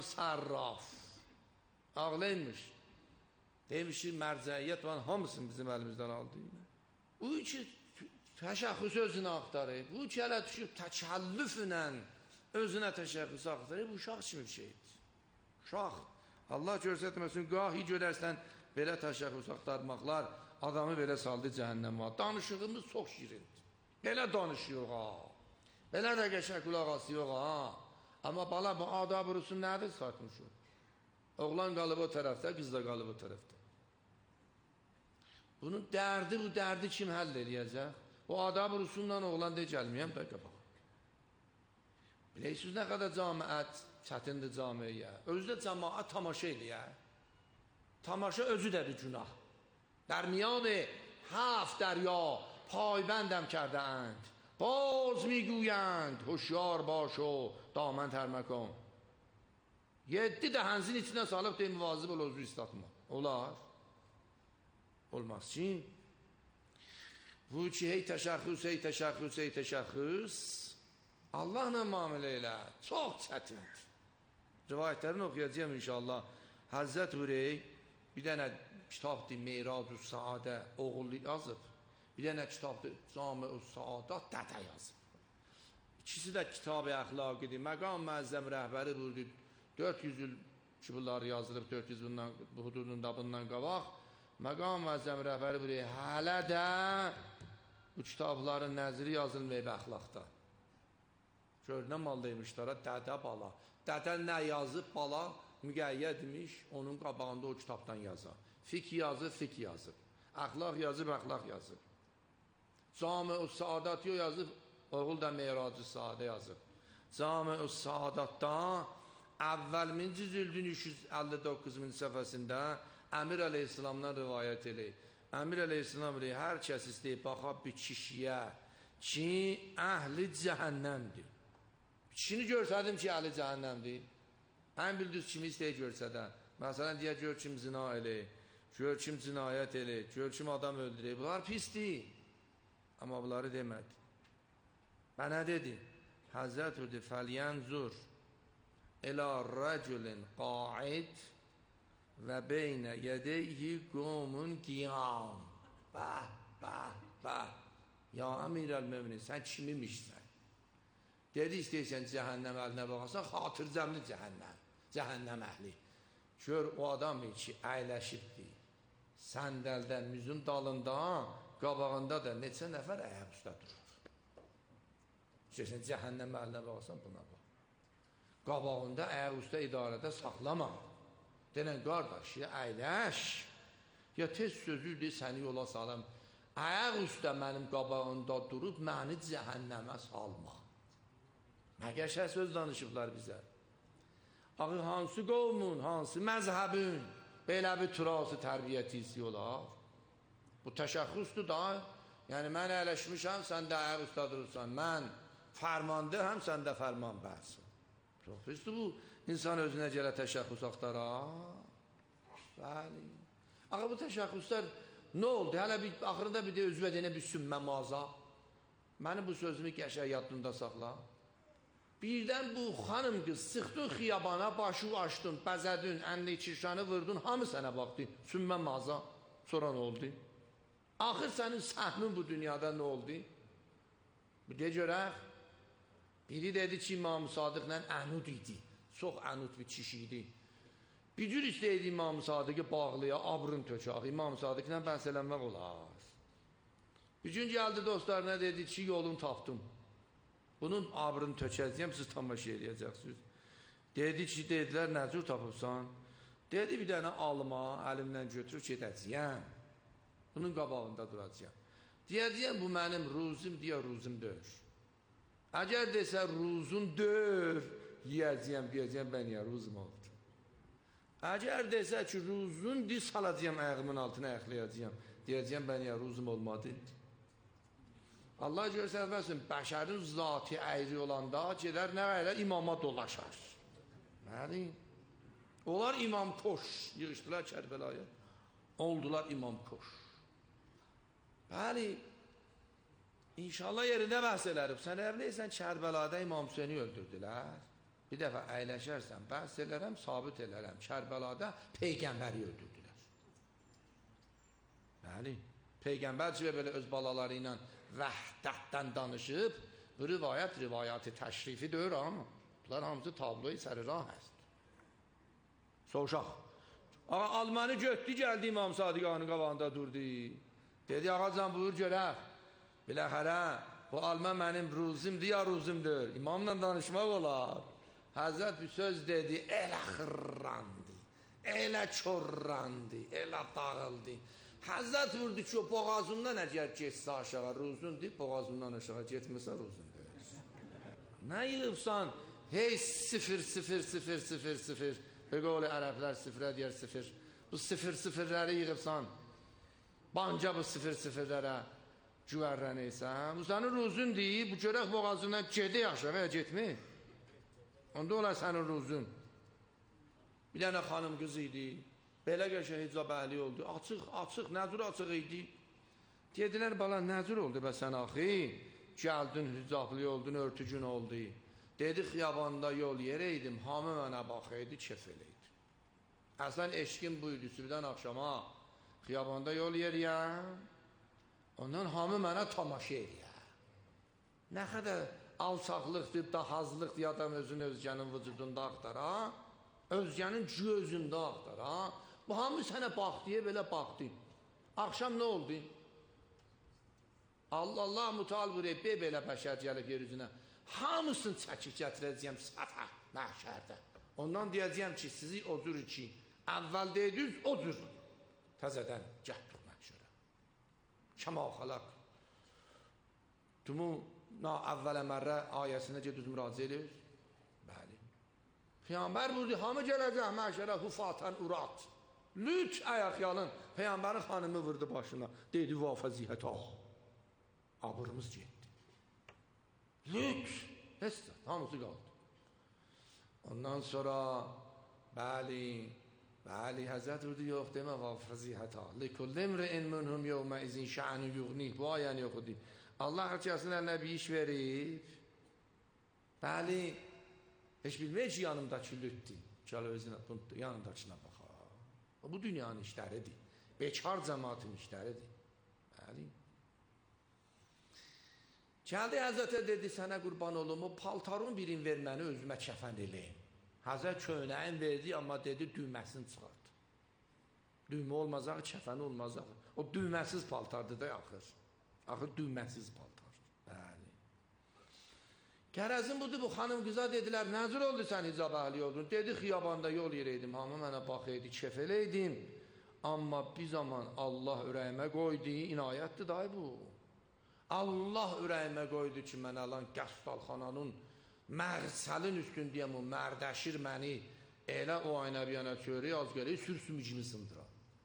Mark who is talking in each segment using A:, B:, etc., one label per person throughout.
A: Sarraf. Ağlaymış. Demiş ki, mərcəiyyət var, hamısını bizim əlimizdən aldı. Bu ki, təşəxüs özünə axtarır. Bu ki, hələ düşüb təkəllüflə özünə təşəxüs axtarır. Bu uşaq kimi bir şeydir. Uşaq. Allah görsətməsin, qahi görərsən, belə təşəxüs axtarmaqlar adamı belə saldı cəhənnəmə. Danışığımız çox şirindir. Belə danışıyor, ha. Belə də qəşəng qulaq asıyor, ha. Amma bala, bu adab rusun nədir satmışı? Oğlan qalıb o tərəfdə, qız da qalıb o tərəfdə. Bunun dərdi, bu dərdi kim həll eləyəcək? O adab rusundan oğlan deyə gəlməyəm də qabağa. Bilirsiniz nə qədər camiət çətindir camiyə. Özü də cəmaət tamaşa eləyə. Tamaşa özü də bir günah. در میان 7 دریا پایبندم کرده اند باز میگویند هوشیار باش و دامن تر مکن 7 dəhənzin içinə salıb deyim müvazib ol özü istatma. Olar. Olmaz ki. Bu ki hey təşəxüs, hey təşəxüs, hey təşəxüs Allahla müamilə elə. Çox çətindir. Rivayətlərini oxuyacağım inşallah. Həzrət Hürey bir dənə kitabdır, Meyrac-ı Saadə oğul yazıb. Bir dənə kitabdır, Cami-ı Saadat dədə yazıb. İkisi də kitab-ı əxlaqidir. Məqam müəzzəm rəhbəri buyurdu. 400 il ki bunlar yazılıb, 400 bu hududunda bundan qabaq. Məqam müəzzəm rəhbəri buyurdu. Hələ də bu kitabların nəziri yazılmayıb əxlaqda. Gör, nə mal demişlərə, dədə bala. Dədə nə yazıb, bala müqəyyədmiş, onun qabağında o kitabdan yazır. Fiqh yazıb, fiqh yazıb. Əxlaq yazıb, əxlaq yazıb. Cami-ı Saadat yazıb, oğul da Meyrac-ı Saadə yazıb. Cami-ı Saadatda əvvəl 1000-ci cildin 359-cu səfəsində Əmir Əleyhisselamdan rivayət eləyir. Əmir Əleyhisselam eləyir, hər kəs istəyib baxa bir kişiyə ki, əhli cəhənnəmdir. Kişini görsədim ki, əhli cəhənnəmdir. Ən bildiniz kimi istəyir görsədən. Məsələn, deyək, gör kim zina eləyir, gör kim cinayət eləyir, gör kim adam öldürür. Bunlar pisdir. Amma bunları demədi. Və nə dedi? Həzrət Hüdi fəlyənzur ilə rəculin qaid və beynə yədeyhi qumun qiyam. Bəh, bəh, bəh. Ya əmirəl-müminin, sən kimimişsən? Dedi, istəyirsən cəhənnəm əlinə baxarsan, xatırcəmli cəhənnəm əhli. Gör, o adam ki, əyləşibdir. Səndəldən, müzün dalında, qabağında da neçə nəfər əyəb üstə durur. İstəyirsən cəhənnəm əlinə baxarsan, buna bax. Qabağında əyəb üstə idarədə saxlama. Denən, qardaş, ya əyləş, ya tez sözüdür, səni yola salam. Əyəb üstə mənim qabağında durub, məni cəhənnəmə salma. Nə qəşəng söz danışıblar bizə. Axı, hansı qovmun, hansı məzhəbün belə bir turası tərbiyyəti istiyorlar? Bu təşəxüsdür da, yəni mən əyləşmişəm, sən də əyəq üstə durursan, mən fərmandəhəm, sən də fərman bəhsin. Çox pisdir bu, insan özünə gələ təşəxüs axtarar. Bəli. Axı, bu təşəxüslər nə oldu? Hələ axırında bir də özvədənə bir sümmə maza. Mənim bu sözümü qəşəng yadında saxla. Birdən bu xanım qız sıxdın xiyabana, başı açdın, bəzədin, əlini kirşanı vurdun, hamı sənə baxdı, sümmə maza. Sonra nə oldu? Axır sənin səhmin bu dünyada nə oldu? Bir də görək. Biri dedi ki, İmam-ı Sadıqla ənud idi. Çox ənud bir kişi idi. Bir cür istəyirdi İmam-ı Sadıqı bağlıya, abrın tökək. İmam-ı Sadıqla bəhs eləmək olar. Bir gün gəldi dostlarına, dedi ki, yolunu tapdım. Bunun abrını tökəcəyəm, siz tamaşa eləyəcəksiniz. Dedi ki, dedilər, nə cür tapıbsan? Dedi, bir dənə alma, əlimdən götürüb gedəcəyəm. Bunun qabağında duracağım. Deyəcəyəm, bu mənim ruzum, deyə ruzum dör. Əgər desə, ruzun dör, deyəcəyəm, ben ya ruzum oldu. Əgər desə ki, ruzun diz salacağım, ayağımın altına ayaqlayacağım, deyəcəyəm, ben ya ruzum olmadı. Allah görsənməsin, bəşərin zatı əyri olanda gedər nə elə imama dolaşar. Nədir? Onlar imam koş, yığışdılar Kərbəlaya. Oldular imam koş. Bəli, inşallah yerində bəhs elərib. Sən evləysən Kərbəlada İmam Hüseyni öldürdülər. bir dəfə əyləşərsən, bəhs elərəm, sabit elərəm. Kərbəlada Peyğəmbəri öldürdülər. Bəli, Peyğəmbər kimi belə öz balaları ilə vəhdətdən danışıb, bu rivayət təşrifi deyir ama bunlar hamısı tabloyu səri rah həst. Soğuşaq. Ağa Almanı götdü, gəldi İmam Sadiq Ağanın qabağında durdu. Dedi, ağacan buyur görək. Biləxərə, bu Alman mənim ruzimdir ya ruzimdir. İmamla danışmaq olar. Həzrət bir söz dedi, elə xırrandı, elə çorrandı, elə dağıldı. Həzrət vurdu ki, o boğazından əgər geçsə aşağı ruzundur, boğazından aşağı getməsə ruzundur. Nə yığıbsan? Hey, 0, bir qovlu ərəblər sıfıra deyər 0. Bu 0-0'ləri yığıbsan, banca bu 0-0'lərə güvərrənəysən. Bu sənin ruzun deyib, bu görək boğazından gedə aşağı, getmə. Onda olar sənin ruzun. Bir dənə xanım qız idi, belə qəşəng hicab əhli oldu, açıq, nəzur açıq idi. Dedilər, bala, nəzur oldu bə sən axı, gəldin, hicablı oldun, örtücün oldu. Dedi, xiyabanda yol yerəydim, hamı mənə baxıydı, kef eləydi. Əslən, eşkin buydu, sübdən axşama, xiyabanda yol yeriyəm, ondan hamı mənə tamaşa eləyər. Nə qədər alçaqlıqdır, dahazlıqdır, adam özgənin vücudunda axtara, özgənin gözündə axtara, bu hamı sənə baxdıya belə baxdı. Axşam nə oldu? Allah müteal buyuruyor, belə bəşər gəlib yer üzünə, hamısını çəkib gətirəcəyəm səfə məhşərdə. Ondan deyəcəyəm ki, sizi o cür ki, əvvəl deydiniz, o cür təzədən gətirik məhşərə. Kəma xalaq. Tumu əvvələ mərrə ayəsində gedib müraciə edir. Bəli. Peyğəmbər buyurdu, hamı gələcək məhşərə hufatan urat. Lüt ayaqyalın. Peyğəmbərin xanımı vurdu başına. Dedi, vafəziyyət abırımız getdi. Lüt. Hesdə, hamısı qaldı. Ondan sonra bəli, Həzrət vurdu, yox demə vafəziyyət Likullimri'in minhum yevmə izin şə'nu yuğnih. Bu ayəni yoxudu. Allah hər kəsin əlinə bir iş verib. Bəli, heç bilmək ki, yanımdakı lütdür. Gəl özünə, yanımdakına baxa. Bu dünyanın işləridir. Bekar cəmatın işləridir. Bəli. Gəldi Həzrətə dedi, sənə qurban olum, o paltarın birini ver məni özümə kəfən eləyim. Həzrət köynəyin verdi, amma dedi, düyməsini çıxardı. Düymə olmazaq, kəfəni olmazaq. O düyməsiz paltardır da axır. Axır düyməsiz paltar. Bəli. Qərəzin budur, bu xanım qıza dedilər, nəzir oldu sən hicab əhli oldun? Dedi, xiyabanda yol yerəydim, hamı mənə baxıydı, kef eləydim. Amma bir zaman Allah ürəyimə qoydu, inayətdir dahi bu. Allah ürəyimə qoydu ki, mən alan qəstalxananın məğsəlin üstündəyəm, o mərdəşir məni elə o aynə bir yana çörək az gələk, sürsümücünü sındıra.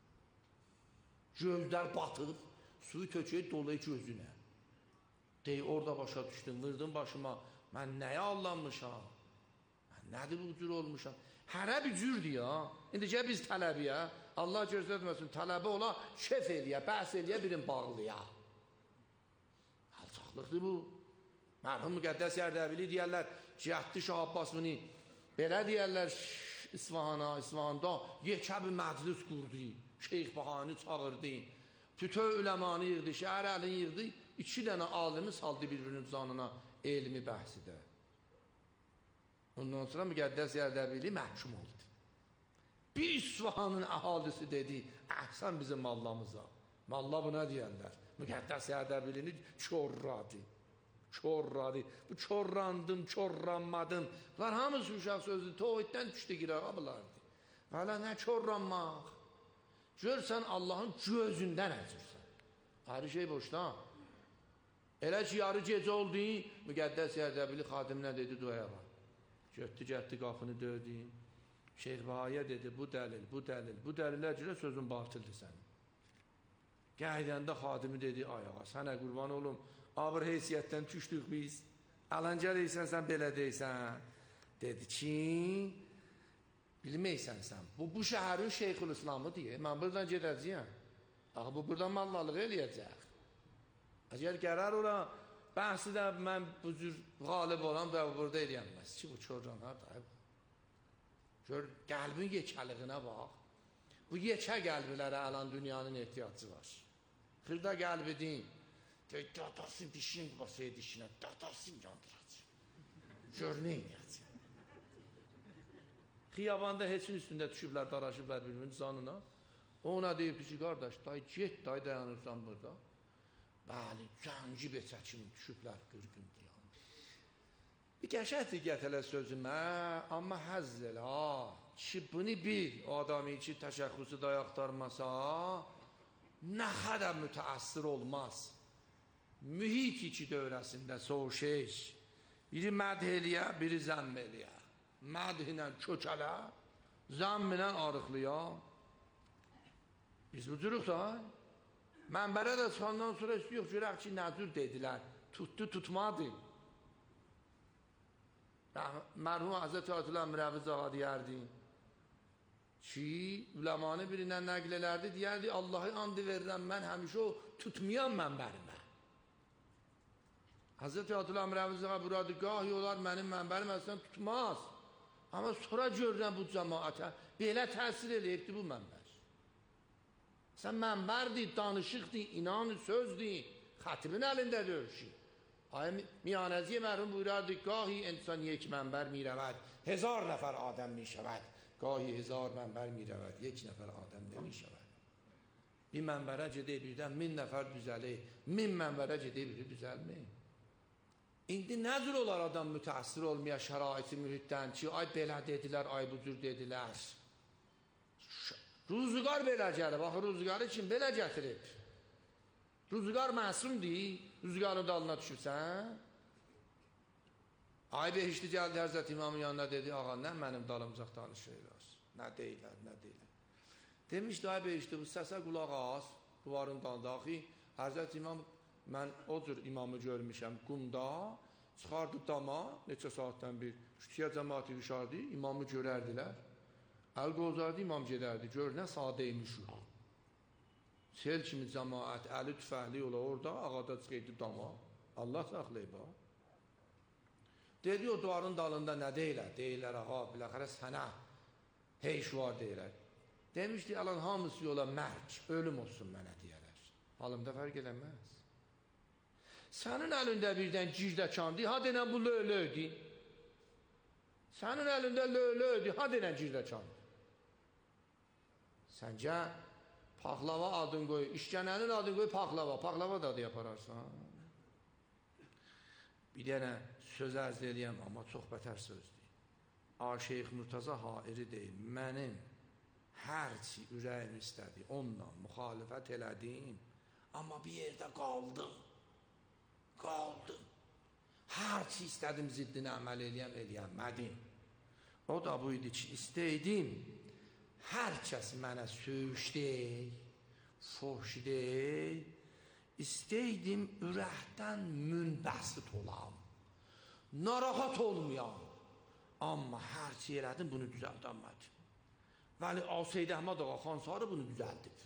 A: Gözlər batıb, suyu tökək dolayı gözünə. Dey, orada başa düşdüm, vırdım başıma, mən nəyə allanmışam? Mən nədir bu cür olmuşam? Hərə bir cürdür ya. İndi gəl biz tələbiyə, Allah gözlətməsin, tələbə ola, kef eləyə, bəhs eləyə, birin bağlıya. Alçaqlıqdır bu. Mərhum Müqəddəs Ərdəbili deyərlər, Cihətli Şah Abbas bunu belə deyərlər İsfahanda yekə bir məclis qurdu, Şeyx Bahani çağırdı, bütün üləmanı yığdı, şəhər əlini yığdı, 2 dənə alimi saldı bir-birinin canına elmi bəhsidə. Ondan sonra Müqəddəs Ərdəbili məhkum oldu. Bir İsfahanın əhalisi dedi, əhsən bizim mallamıza. Malla buna deyərlər. Müqəddəs Ərdəbilini çorradı. Bu çorrandım, çorranmadım. Var hamısı uşaq sözü, tohiddən düşdü qırağa bulardı. Vələ nə çorranmaq? Görsən Allahın gözündən əzirsən. Ayrı şey boşda. Elə ki, yarı gecə oldu, Müqəddəs Ərdəbili xadiminə dedi, duaya var. Getdi qapını döydü. Şeyx Bahaya dedi, bu dəlilə görə sözün batildir sənin. Gəydəndə xadimi dedi, ayağa, sənə qurban olum, ağır heysiyyətdən düşdük biz, əlancə deysən, sən belə deysən. Dedi ki, bilməysən sən, bu şəhərin Şeyxül İslamı deyə, mən buradan gedəcəyəm. Axı, bu buradan mallalıq eləyəcək. Əgər qərar ola, Bəhsi də mən bu cür qalib olan da burada eləyənməz ki, bu çorranlar da. Gör, qəlbin yekəliyinə bax. Bu yekə qəlbilərə alan dünyanın ehtiyacı var. Xırda qəlbi deyin, dadarsın dişin basaya dişinə, dadarsın yandıracaq. Gör, nə eləyəcək? Xiyabanda heçin üstündə düşüblər, daraşıblər birbirinin canına. Ona deyib ki, qardaş, day get, day dayanırsan burada. Bəli, gənci beçə kimi düşüblər, qırqın diyan. Bir qəşəkdir gətələ sözümə, amma həzz elə, ki, bunu bir adamı ki, təşəxxüsü day axtarmasa, nə qədər mütəəssir olmaz. Mühit iki dövrəsində soğuşeş, biri mədh eləyə, biri zəmm eləyə. Mədh ilə kökələ, zəmm ilə arıqlıya. Biz bu cürük da, mənbərə də çıxandan sonra istəyək görək ki, nəzür dedilər, tutdu, tutmadı. Mərhum Həzrət Ayətullah Mirəviz ağa deyərdi ki, üləmanı birindən nəql elərdi, deyərdi, Allahı and verirəm, mən həmişə o tutmayan mənbərimə. Həzrət Ayətullah Mirəviz ağa burada gahi olar, mənim mənbərim əslən tutmaz. Amma sonra görürəm bu cəmaətə, belə təsir eləyibdi bu mənbər. Sən mənbərdir, danışıqdır, inanı, sözdür, xətibin əlində dövüşür. Miyanəziyə mərhum buyurardı, gahi insan یک منبر می رود 1000 نفر آدم می شود گاهی 1000 منبر می رود 1 نفر آدم نمی شود. Bir mənbərə gedə birdən 1000 nəfər düzəlir, 1000 mənbərə gedə biri düzəlmir. İndi nədir olar adam mütəəssir olmaya şəraiti mühitdən ki, ay belə dedilər, ay bu cür dedilər. Ruzuqar belə gəlib, axı ruzuqarı kim belə gətirib? Ruzuqar məsumdir, ruzuqarın dalına düşürsən. Ay behişti gəldi Həzrət İmamın yanına dedi, ağa nə mənim dalımcaq danışırlar, nə deyilər, nə deyilər. Demişdi, ay behişti, bu səsə qulaq az, duvarın dalında, axı Həzrət İmam, mən o cür imamı görmüşəm, qumda, çıxardı dama, neçə saatdən bir, kütüyə cəmaati düşərdi, imamı görərdilər. Əl qozardı, imam gedərdi, gör nə sadəymiş o. Sel kimi cəmaət, əli tüfəhli ola orada, ağada çıxıydı dama. Allah saxlayıb ha. Dedi o duvarın dalında nə deyilər? Deyilər, ağa, biləxərə sənə heyş var deyilər. Demişdi, alan hamısı yola mərk, ölüm olsun mənə deyərlər. Halımda fərq eləməz. Sənin əlində birdən girdəkandı, ha denən bu löylöydü. Sənin əlində löylöydü, ha denən girdəkandı. Səncə paxlava adın qoy, işgənənin adın qoy paxlava, paxlava da adı yapararsan. Bir dənə söz ərz eləyəm, amma çox bətər sözdür. Şeyx Murtaza hairi deyil, mənim hərçi ürəyim istədi, onunla müxalifət elədim, amma bir yerdə qaldım, qaldım. Hərçi istədim ziddinə əməl eləyəmədim. O da bu idi ki, istəydim, hər kəs mənə söyüşdey, foşdey, istəydim ürəkdən münbəsit olam, narahat olmayam, amma hər şey elədim, bunu düzəldəmədim. Vəli Aseyd Əhməd ağa Xansarı bunu düzəldib.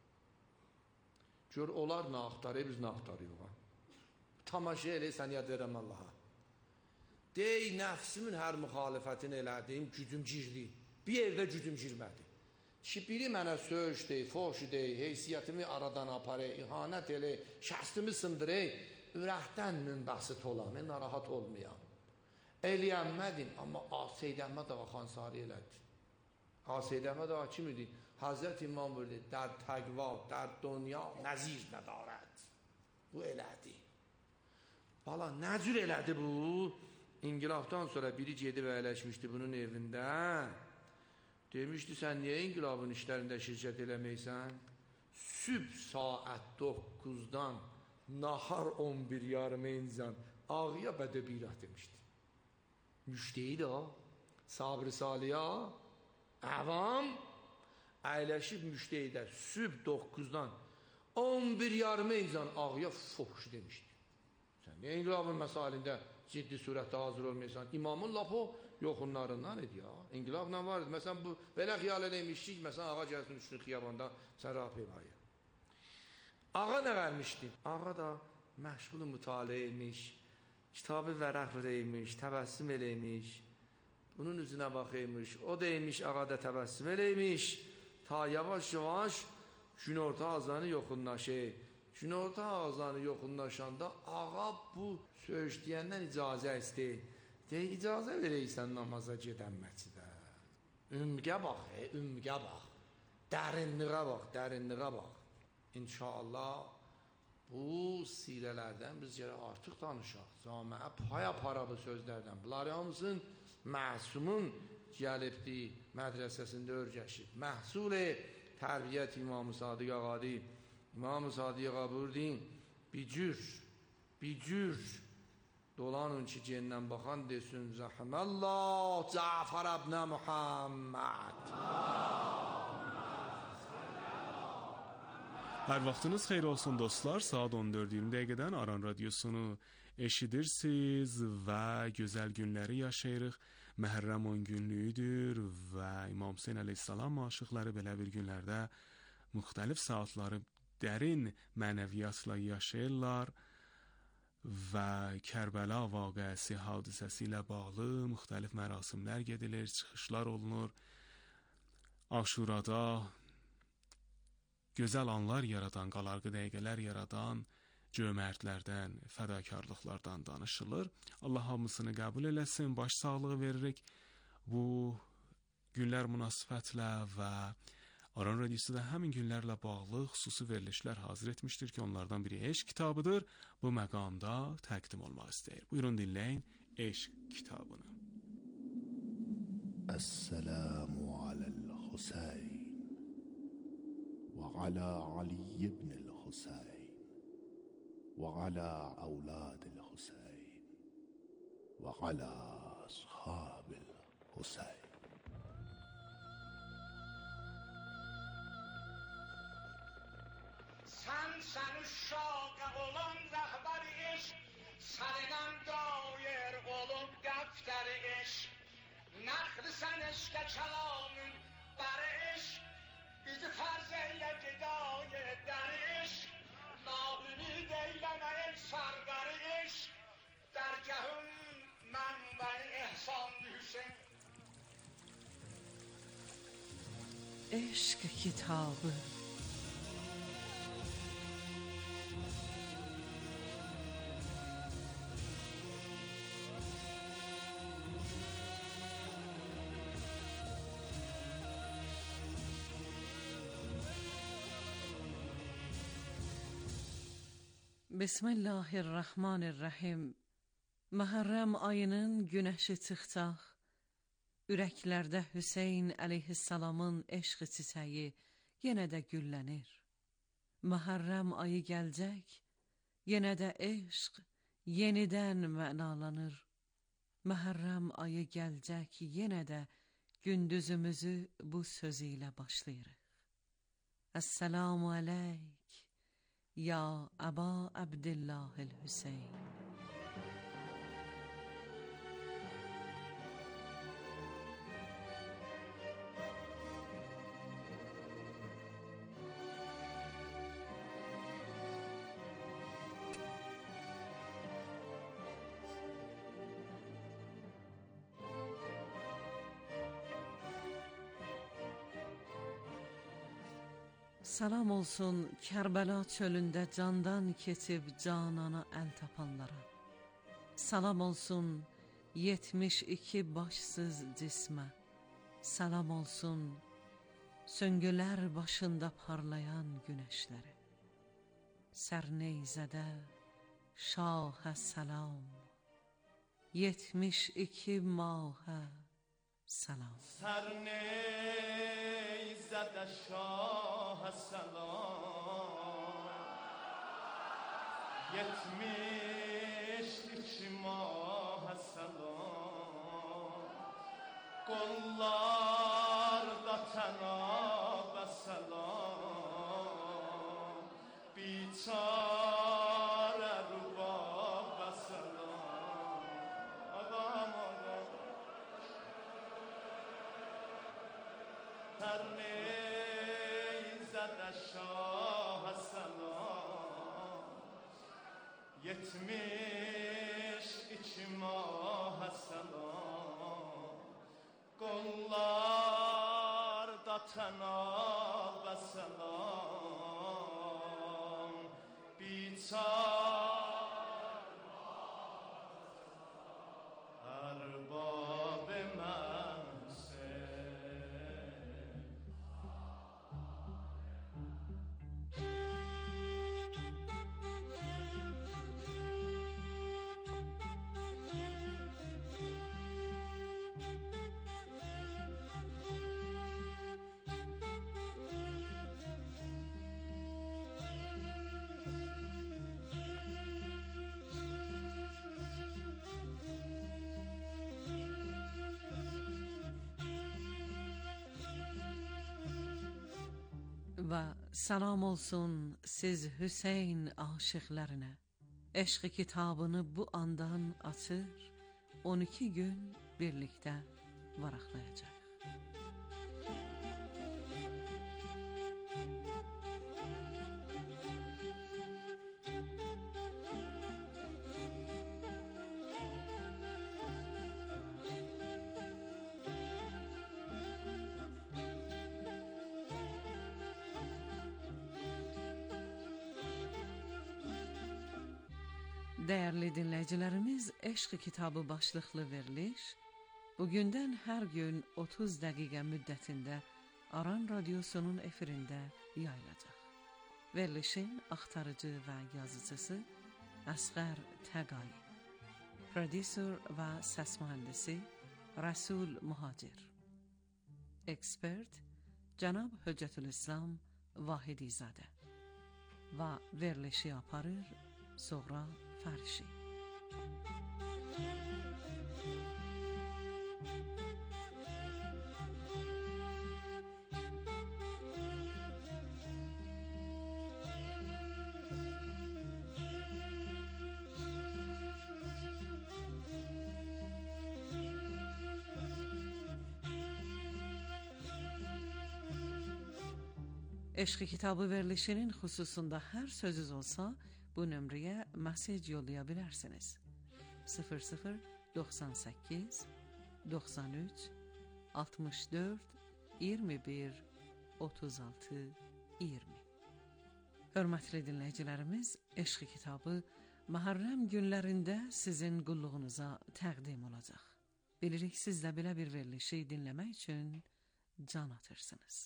A: Gör, onlar nə axtarır, biz nə axtarıyıq. Tamaşa elə, sən yad verəm Allaha. Dey, nəfsimin hər müxalifətini elədiyim, gücüm girdi. Bir yerdə gücüm girmədi. Ki, biri mənə söz dey, foş dey, heysiyyətimi aradan aparay, ihanət elə, şəxsimi sındıray, ürəkdən münbəsit olam, narahat olmayam. Eləyənmədim, amma Aseyd Əhməd ağa Xansarı elədi. Aseyd Əhməd ağa kim idi? Hazret İmam buyurdu, در تقوا در دنیا نظیر ندارد. Bu elədi. Valla nə cür elədi bu? İnqilabdan sonra biri gedib əyləşmişdi bunun evində. Demişdi, sən niyə inqilabın işlərində şirkət eləməksən? Sübh saat 9-dan nahar 11 yarımı insan ağıya bədəbirah demişdi. Müştəyi də sabr-ı saliya əvam əyləşib müştəyidə sübh 9-dan 11 yarımı insan ağıya fox demişdi. Sən niyə inqilabın məsalində ciddi surətdə hazır olmayırsan? İmamın lap o yoxunlarından idi ya. İnqilabla var idi. Məsələn, bu belə xiyal edəymişdik. Məsələn, ağa gəlsin, üçünü xiyabanda sən rap emayı. Ağa nə vermişdi? Ağa da məşğul mütaliə imiş, kitabı vərəq verəymiş, təbəssüm eləymiş, bunun üzünə baxıymış, o deymiş, ağa da təbəssüm eləymiş, ta yavaş-yavaş günorta azanı yoxunlaşır. Günorta azanı yoxunlaşanda ağa bu söyüşdiyəndən icazə istəyir. Deyir, icazə verəysən namaza gedən məscidə. Ümqə bax, ümqə bax. Dərinliğə bax, dərinliğə bax. İnşallah bu sirələrdən biz gərək artıq danışaq. Camiə paya-para bu sözlərdən. Bunlar hamısın Məhsumun gəlibdi, mədrəsəsində örgəşib. Məhsul tərbiyyət İmam-ı Sadiq Ağadır. İmam-ı Sadiq Ağa buyurdu, bir cür dolanın ki cendən baxan desin Zəhməllah Cəfər ibn Muhammed.
B: Hər vaxtınız xeyir olsun dostlar. Saat 14:20 dəqiqədən Aran Radiosunu eşidirsiniz və gözəl günləri yaşayırıq. Məhərrəm 10 günlüyüdür və İmam Hüseyn əleyhissalam aşıqları belə bir günlərdə müxtəlif saatları dərin mənəviyyatla yaşayırlar və Kərbəla vaqiəsi hadisəsi ilə bağlı müxtəlif mərasimlər gedilir, çıxışlar olunur. Aşurada gözəl anlar yaradan, qalarqı dəqiqələr yaradan cömertlərdən, fədakarlıqlardan danışılır. Allah hamısını qəbul eləsin, baş sağlığı veririk bu günlər münasibətlə və Aran Radiosu da həmin günlərlə bağlı xüsusi verilişlər hazır etmişdir ki, onlardan biri Eşq kitabıdır. Bu məqamda təqdim olmaq istəyir. Buyurun dinləyin Eşq kitabını.
C: Esselamu aləl-Husayn və alə Ali ibn-l-Husayn və alə əvlad-l-Husayn və alə ashab-l-Husayn.
D: Sen uşağı olan rəhbər eşq, səndən dair olub dəftər eşq. Nəxli sən eşqə kəlamın bər eşq, bizi fərz eylə gedayı dər eşq. Nabini deyləmə el sərgar eşq, dərgəhün mənbəyi ehsan Hüseyin.
E: Eşq kitabı. Bismillahirrahmanirrahim. Məhərrəm ayının günəşi çıxacaq, ürəklərdə Hüseyn əleyhissalamın eşq çiçəyi yenə də güllənir. Məhərrəm ayı gələcək, yenə də eşq yenidən mənalanır. Məhərrəm ayı gələcək, yenə də gündüzümüzü bu sözü ilə başlayırıq. Esselamu aleyk ya Aba Abdullah el-Hüseyn. Salam olsun Kərbəla çölündə candan keçib canana əl tapanlara. Salam olsun 72 başsız cismə. Salam olsun söngülər başında parlayan günəşlərə. Sərneyzədə şahə salam, 72 mahə salam.
F: Sərneyzədə şahə salam, 72 mahə salam. Qollarda tənabə salam, biçarə rübabə salam. Ağam ağam Sərneyzədə şahə salam, 72 mah selam, qollarda tənab və səlam, ərbab mənzil.
E: Və salam olsun siz Hüseyn aşıqlarına. Eşq kitabını bu andan açır, 12 gün birlikdə varaqlayacaq. Değerli dinləyicilərimiz, Eşq kitabı başlıqlı veriliş bugündən hər gün 30 dəqiqə müddətində Aran Radyosu'nun efirində yayılacaq. Verilişin axtarıcı və yazıcısı Əsğər Təqai, prodüser və səs mühəndisi Rəsul Muhacir, ekspert Cənab Höccətülislam Vahidizadə və verilişi aparır Soğra Farişi. Eşq kitabı verilişinin xüsusunda hər sözünüz olsa, bu nömrəyə mesaj yollaya bilərsiniz. 0098 93 64 21 36 20. Hörmətli dinləyicilərimiz, Eşq kitabı Məhərrəm günlərində sizin qulluğunuza təqdim olacaq. Bilirik siz də belə bir verilişi dinləmək üçün can atırsınız.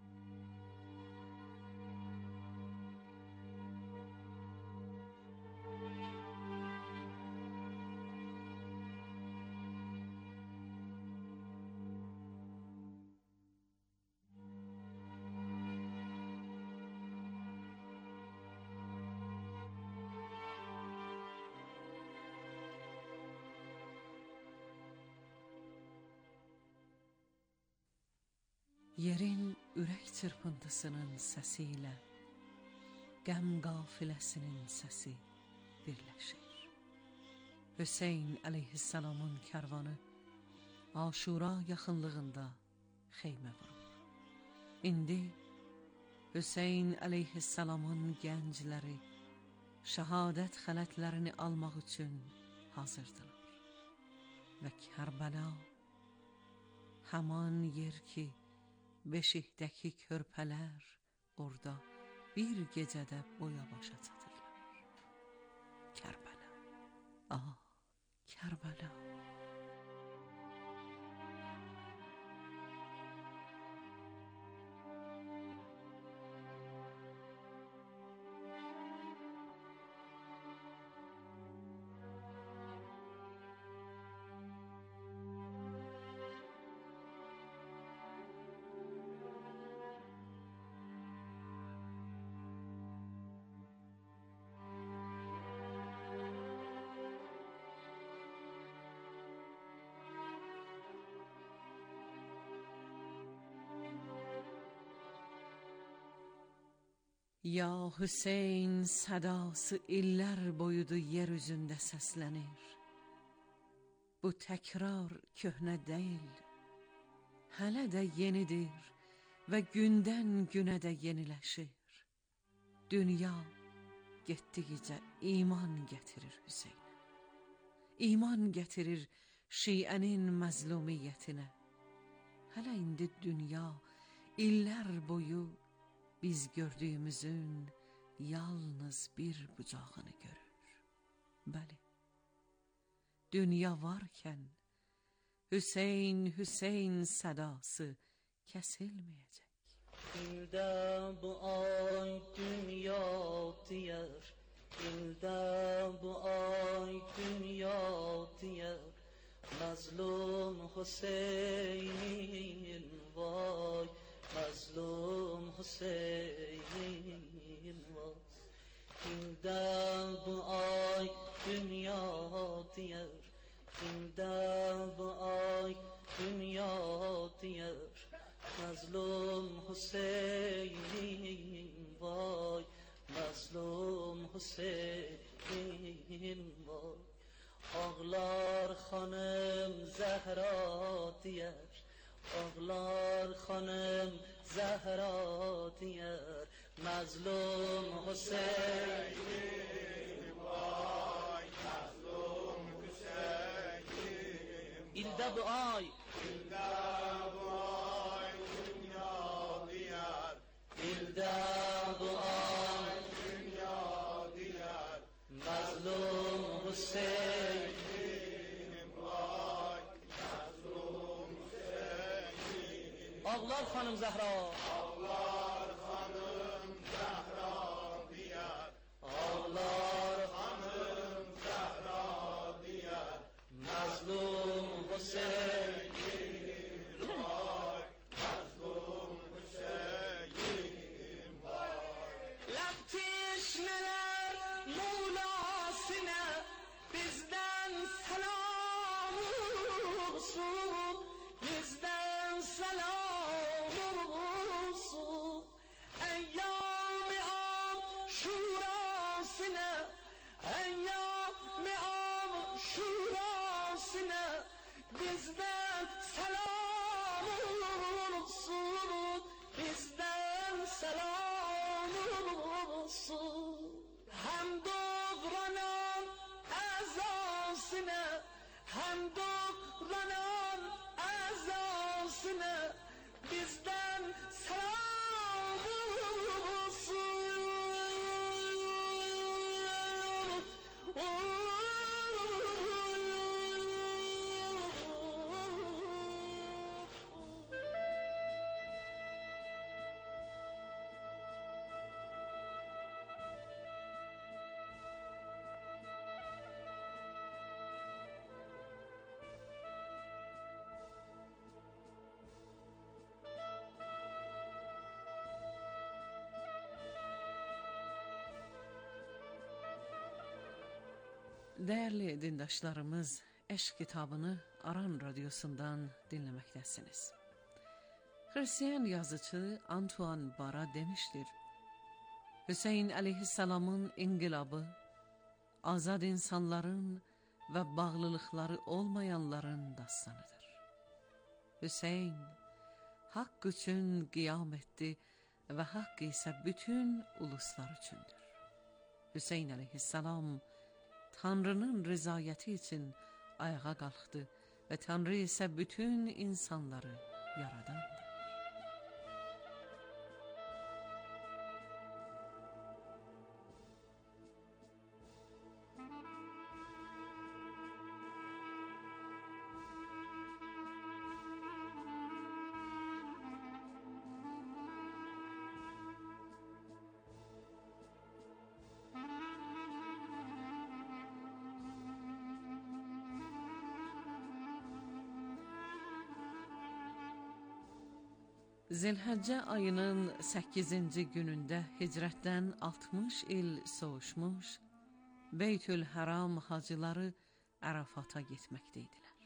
E: Yerin ürək çırpıntısının səsiylə qəm qafiləsinin səsi birləşir. Hüseyn əleyhissalamın kərvanı Aşura yaxınlığında xeymə vurur. İndi Hüseyn əleyhissalamın gəncləri şəhadət xələtlərini almaq üçün hazırdılar. Və Kərbəla həman yer ki, beşikdəki körpələr orada bir gecədə boya başa çatırlar. Kərbəla, ah Kərbəla. Ya Hüseyn sədası illər boyudu yer üzündə səslənir. Bu təkrar köhnə deyil, hələ də yenidir və gündən günə də yeniləşir. Dünya getdikcə iman gətirir Hüseynə. İman gətirir şiənin məzlumiyyətinə. Hələ indi dünya illər boyu biz gördüyümüzün yalnız bir bucağını görür. Bəli, dünya varkən Hüseyn, Hüseyn sədası kəsilməyəcək.
G: İldə bu ay dünya deyər, İldə bu ay dünya deyər, Məzlum Hüseynin vay, Məzlum Hüseynin vay. İldə bu ay dünya deyər, İldə bu ay dünya deyər, Məzlum Hüseynin vay, Məzlum Hüseynin vay. Ağlar xanım Zəhra deyər, Ağlar xanım Zəhra deyər, Məzlum Hüseynin vay, Məzlum Hüseynin. İldə bu ay, İldə bu ay dünya deyər, İldə bu ay dünya deyər, Məzlum Hüseynin vay, Məzlum Hüseynin. Ağlar xanım Zəhra, Ağlar xanım Zəhra deyər, Ağlar xanım Zəhra deyər, Məzlum Hüseynin vay, Məzlum Hüseynin vay. Ləftişmələr Mevlasına bizdən selam olsun, bizdən selam olsun. Eyyam-ı Aşurasına, Eyyam-ı Aşurasına bizdən selam olsun, bizdən selam olsun. Hem doğranan azasına, hem doğranan azasına bizden selam olsun.
E: Değerli dindaşlarımız, Eşq kitabını Aran Radyosu'ndan dinlemektesiniz. Hristiyan yazıcı Antoine Bara demiştir: Hüseyin aleyhisselamın inkılabı, azad insanların ve bağlılıkları olmayanların dastanıdır. Hüseyin, hak için qiyam etdi ve hak ise bütün uluslar üçündür. Hüseyin aleyhisselam, Tanrı'nın rızayeti için ayağa kalktı ve Tanrı ise bütün insanları yaradandır. Zilhəccə ayının 8-ci günündə hicrətdən 60 il soğuşmuş, Beytül Həram hacıları Ərafata getməkdəydilər.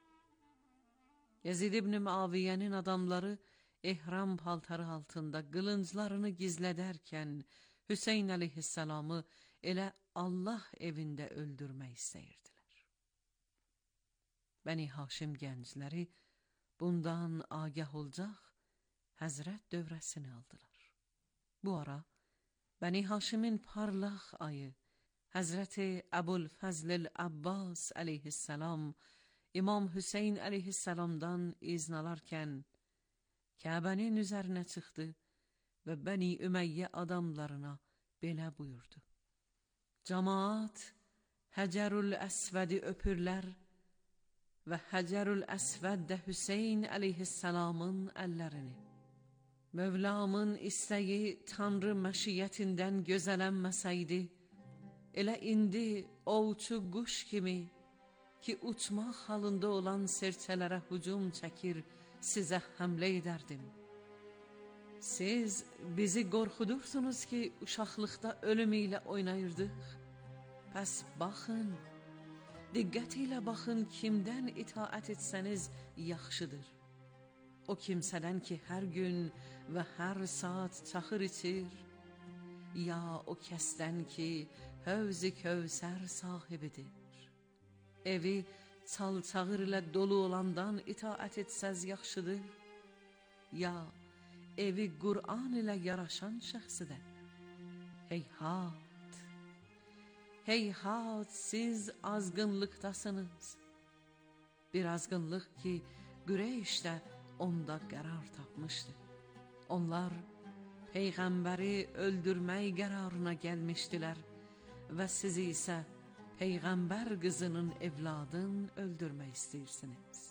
E: Yezid ibn Muaviyyənin adamları ehram paltarı altında qılınclarını gizlədərkən Hüseyn aleyhisselamı elə Allah evində öldürmək istəyirdilər. Bəni Haşim gəncləri bundan agah olacaq, Həzrət dövrəsini aldılar. Bu ara Bəni Haşimin parlaq ayı Həzrəti Əbulfəzl Əbbas əleyhissalam İmam Hüseyn əleyhissalamdan izn alarkən Kəbənin üzərinə çıxdı və Bəni Ümeyyə adamlarına belə buyurdu: Cemaat Həcərül Əsvədi öpürlər və Həcərül Əsvəd də Hüseyn əleyhissalamın əllərini. Mövlamın istəyi Tanrı məşiyyətindən gözələnməsəydi, elə indi ovçu quş kimi ki uçmaq halında olan serçələrə hücum çəkir, sizə həmlə edərdim. Siz bizi qorxudursunuz ki uşaqlıqda ölüm ilə oynayırdıq. Pəs baxın, diqqət ilə baxın kimdən itaət etsəniz yaxşıdır. O kimsədən ki hər gün və hər saat çaxır içir, ya o kəsdən ki Həvz-i Kövsər sahibidir. Evi çal-çağır ilə dolu olandan itaət etsəz yaxşıdır, ya evi Qur'an ilə yaraşan şəxsidir. Heyhat, heyhat, siz azğınlıqdasınız. Bir azğınlıq ki Qüreyşdə onda qərar tapmışdı. Onlar Peyğəmbəri öldürmək qərarına gəlmişdilər və siz isə Peyğəmbər qızının evladını öldürmək istəyirsiniz.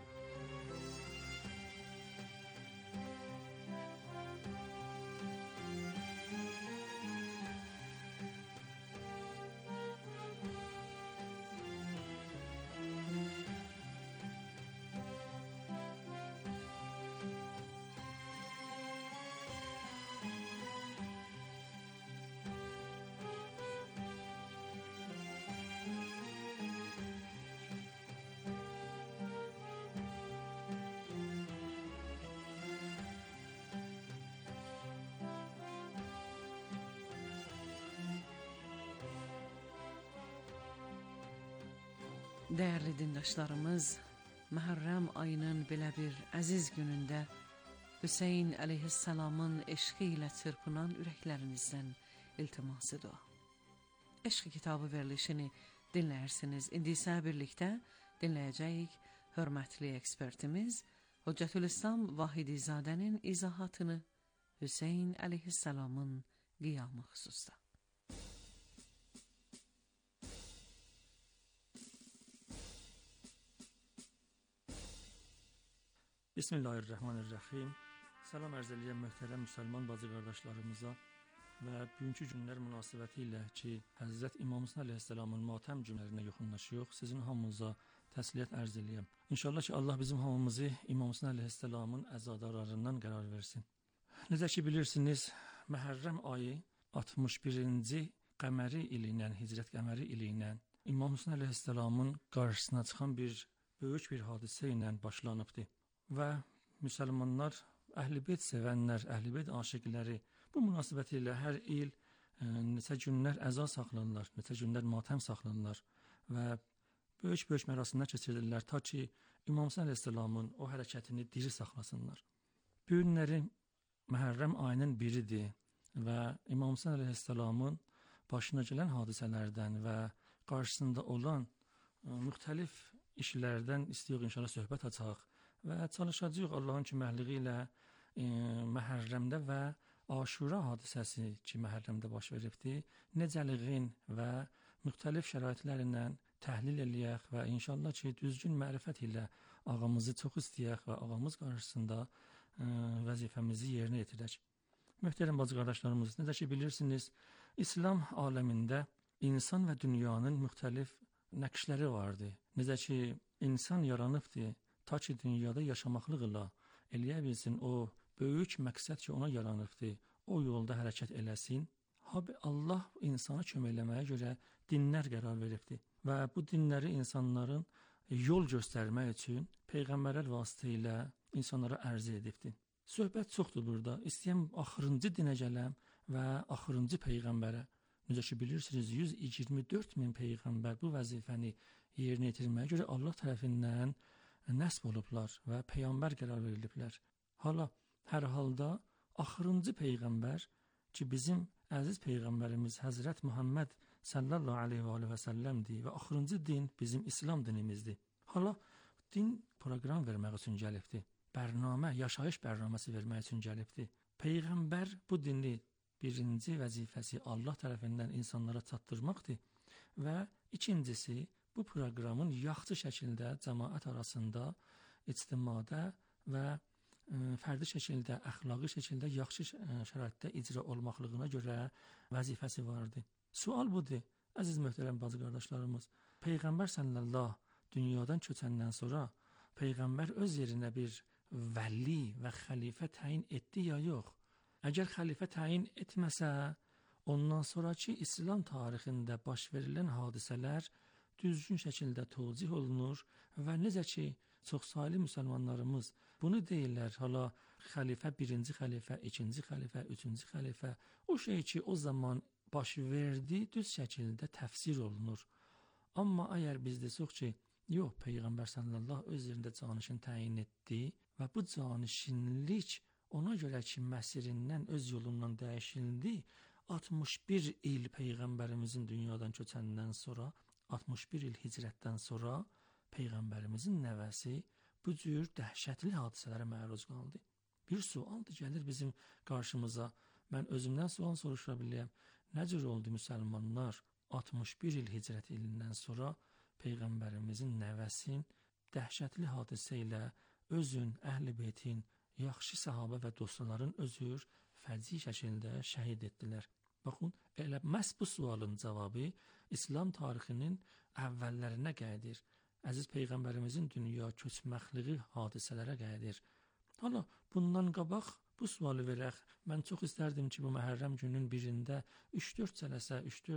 E: Dəyərli dindaşlarımız, Məhərrəm ayının belə bir əziz günündə Hüseyn əleyhissalamın eşqi ilə çırpınan ürəklərinizdən iltiması dua. Eşq kitabı verilişini dinləyirsiniz. İndi isə birlikdə dinləyəcəyik hörmətli ekspertimiz Hüccətülislam Vahidizadənin izahatını Hüseyn əleyhissalamın qiyamı xüsusda.
H: Bismillahirrahmanirrahim. Salam ərz eləyəm möhtərəm müsəlman bacı qardaşlarımıza və bugünkü günlər münasibəti ilə ki, Həzrət İmam Hüseyn əleyhissalamın matəm günlərinə yaxınlaşırıq, sizin hamınıza təsliyyət ərz eləyəm. İnşallah ki, Allah bizim hamımızı İmam Hüseyn əleyhissalamın əzadarlarından qərar versin. Necə ki bilirsiniz, Məhərrəm ayı 61-ci qəməri ili ilə, hicrət qəməri ili ilə İmam Hüseyn əleyhissalamın qarşısına çıxan bir böyük bir hadisə ilə başlanıbdır. Və müsəlmanlar, əhl-i-beyt sevənlər, əhl-i-beyt aşiqləri bu münasibəti ilə hər il neçə günlər əza saxlanırlar, neçə günlər matəm saxlanırlar və böyük mərasimlər keçirirlər ta ki İmam Hüseyn əleyhissalamın o hərəkətini diri saxlasınlar. Bu günlərin Məhərrəm ayının biridir və İmam Hüseyn əleyhissalamın başına gələn hadisələrdən və qarşısında olan müxtəlif işlərdən istəyirik inşallah söhbət açaq. Və çalışacağıq Allahın köməkliyi ilə Məhərrəmdə və Aşura hadisəsi ki, Məhərrəmdə baş veribdir, necəliğin və müxtəlif şəraitlərlə təhlil eləyək və inşallah ki, düzgün mərifət ilə ağamızı çox istəyək və ağamız qarşısında vəzifəmizi yerinə yetirək. Möhtərəm bacı qardaşlarımız, necə ki bilirsiniz, İslam aləmində insan və dünyanın müxtəlif nəqşləri vardır. Necə ki, insan yaranıbdır, ta ki dünyada yaşamaqlıqla eləyə bilsin o böyük məqsəd ki ona yaranıbdır, o yolda hərəkət eləsin. Allah insana kömək eləməyə görə dinlər qərar veribdir və bu dinləri insanların yol göstərmək üçün Peyğəmbərlər vasitəsilə insanlara ərz edibdir. Söhbət çoxdur burada. İstəyəm axırıncı dinə gələm və axırıncı Peyğəmbərə. Necə ki bilirsiniz, 124 min Peyğəmbər bu vəzifəni yerinə yetirməyə görə Allah tərəfindən nəsb olublar və Peyğəmbər qərar veriliblər. Hala, hər halda axırıncı Peyğəmbər ki, bizim əziz Peyğəmbərimiz Həzrət Muhammed sallallahu aleyhi və aleyhi və səlləmdir və axırıncı din bizim İslam dinimizdir. Hala din proqram vermək üçün gəlibdir. Bərnamə, yaşayış bərnaməsi vermək üçün gəlibdir. Peyğəmbər bu dini birinci vəzifəsi Allah tərəfindən insanlara çatdırmaqdır və ikincisi bu proqramın yaxşı şəkildə cəmaət arasında, ictimada və fərdi şəkildə, əxlaqi şəkildə yaxşı şəraitdə icra olmaqlığına görə vəzifəsi vardır. Sual budur, əziz möhtərəm bacı qardaşlarımız. Peyğəmbər sallallahu dünyadan köçəndən sonra Peyğəmbər öz yerinə bir vəli və xəlifə təyin etdi ya yox? Əgər xəlifə təyin etməsə, ondan sonraki İslam tarixində baş verilən hadisələr düzgün şəkildə tövcih olunur və necə ki, çoxsaylı müsəlmanlarımız bunu deyirlər, hala xəlifə, birinci xəlifə, ikinci xəlifə, üçüncü xəlifə, o şey ki, o zaman baş verdi, düz şəkildə təfsir olunur. Amma əgər biz desək ki, yox, Peyğəmbər sallallahu öz yerində canişin təyin etdi və bu canişinlik ona görə ki, məsirindən, öz yolundan dəyişildi, 61 il Peyğəmbərimizin dünyadan köçəndən sonra, 61 il hicrətdən sonra Peyğəmbərimizin nəvəsi bu cür dəhşətli hadisələrə məruz qaldı. Bir sual da gəlir bizim qarşımıza. Mən özümdən sual soruşa bilirəm. Nə cür oldu müsəlmanlar 61 il hicrət ilindən sonra Peyğəmbərimizin nəvəsin dəhşətli hadisə ilə özün, əhl-i beytin, yaxşı səhabə və dostların özür fəci şəkildə şəhid etdilər. Baxın, elə məhz bu sualın cavabı İslam tarixinin əvvəllərinə gəlir. Əziz Peyğəmbərimizin dünya köçməkliyi hadisələrə gəlir. Hala, bundan qabaq bu sualı verək. Mən çox istərdim ki, bu Məhərrəm günün birində 3-4 cələsə,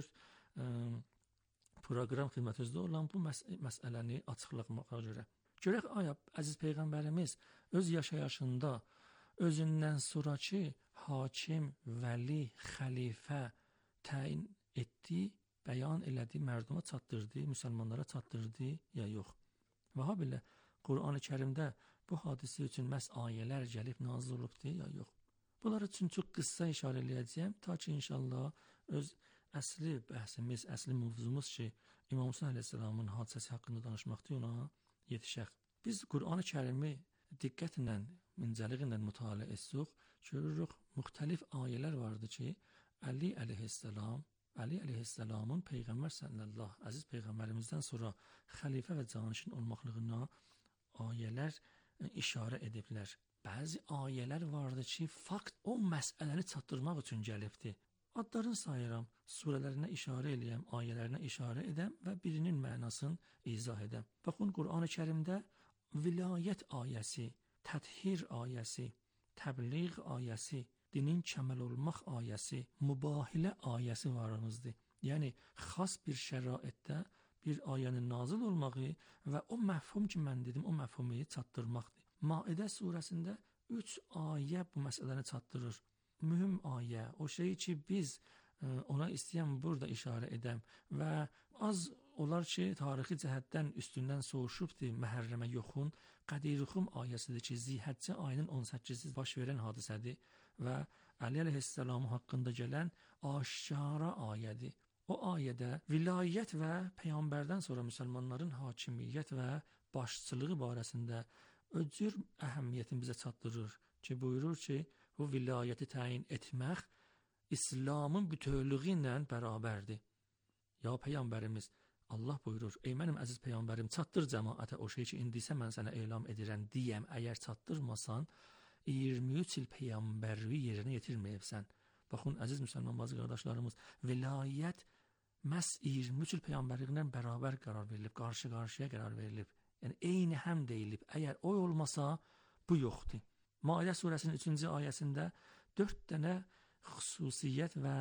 H: 3-4 proqram xidmətimizdə olan bu məsələni açıqlamağa görə. Görək, əziz Peyğəmbərimiz öz yaşayışında özündən sonraki hakim, vəli, xəlifə təyin etdi, bəyan elədi, mərduma çatdırdı, müsəlmanlara çatdırdı ya yox? Və habelə Qur'an-ı Kərimdə bu hadisə üçün məhz ayələr gəlib nazil olubdu ya yox? Bunlar üçün çox qısa işarə eləyəcəyəm, ta ki inşallah öz əsli bəhsimiz, əsli mövzumuz ki, İmam Hüseyn əleyhissalamın hadisəsi haqqında danışmaqdır, ona yetişək. Biz Qur'an-ı Kərimi diqqətlə, incəliklə mütaliə etsək, görürük, müxtəlif ayələr vardır ki, Əli əleyhissalamın Peyğəmbər sallallahu, əziz Peyğəmbərimizdən sonra xəlifə və canişin olmaqlığına ayələr işarə ediblər. Bəzi ayələr vardır ki, fakt o məsələni çatdırmaq üçün gəlibdir. Adlarını sayıram, surələrinə işarə eləyəm, ayələrinə işarə edəm və birinin mənasını izah edəm. Baxın, Qur'an-ı Kərimdə vilayət ayəsi, təthir ayəsi, təbliğ ayəsi, dinin kəməl olmaq ayəsi, mübahilə ayəsi varımızdır. Yəni, xas bir şəraitdə bir ayənin nazil olmağı və o məfhum ki, mən dedim, o məfhumu çatdırmaqdır. Maidə surəsində 3 ayə bu məsələni çatdırır. Mühüm ayə, o şey ki, biz ona istəyəm burada işarə edəm və az olar ki, tarixi cəhətdən üstündən soğuşubdur, Məhərrəmə yoxun, Qədir-i-Xum ayəsidir ki, Zilhəccə ayının 18-ci baş verən hadisədir və Əli əleyhissalam haqqında gələn aşkara ayədir. O ayədə vilayət və Peyğəmbərdən sonra müsəlmanların hakimiyyət və başçılığı barəsində öcür əhəmiyyətini bizə çatdırır ki, buyurur ki, bu vilayəti təyin etmək İslamın bütövlüyü ilə bərabərdir. Ya Peyğəmbərimiz, Allah buyurur, ey mənim əziz Peyğəmbərim, çatdır cəmaətə o şey ki, indisə mən sənə elam edirəm deyəm, əgər çatdırmasan, 23 il Peyğəmbərliyi yerinə yetirməyibsən. Baxın, əziz müsəlman bazı qardaşlarımız, vilayət məhz 23 il Peyğəmbərliyi ilə bərabər qərar verilib, qarşı-qarşıya qərar verilib. Yəni, eyni həm deyilib, əgər o olmasa, bu yoxdur. Maidə surəsinin 3-cü ayəsində 4 dənə xüsusiyyət və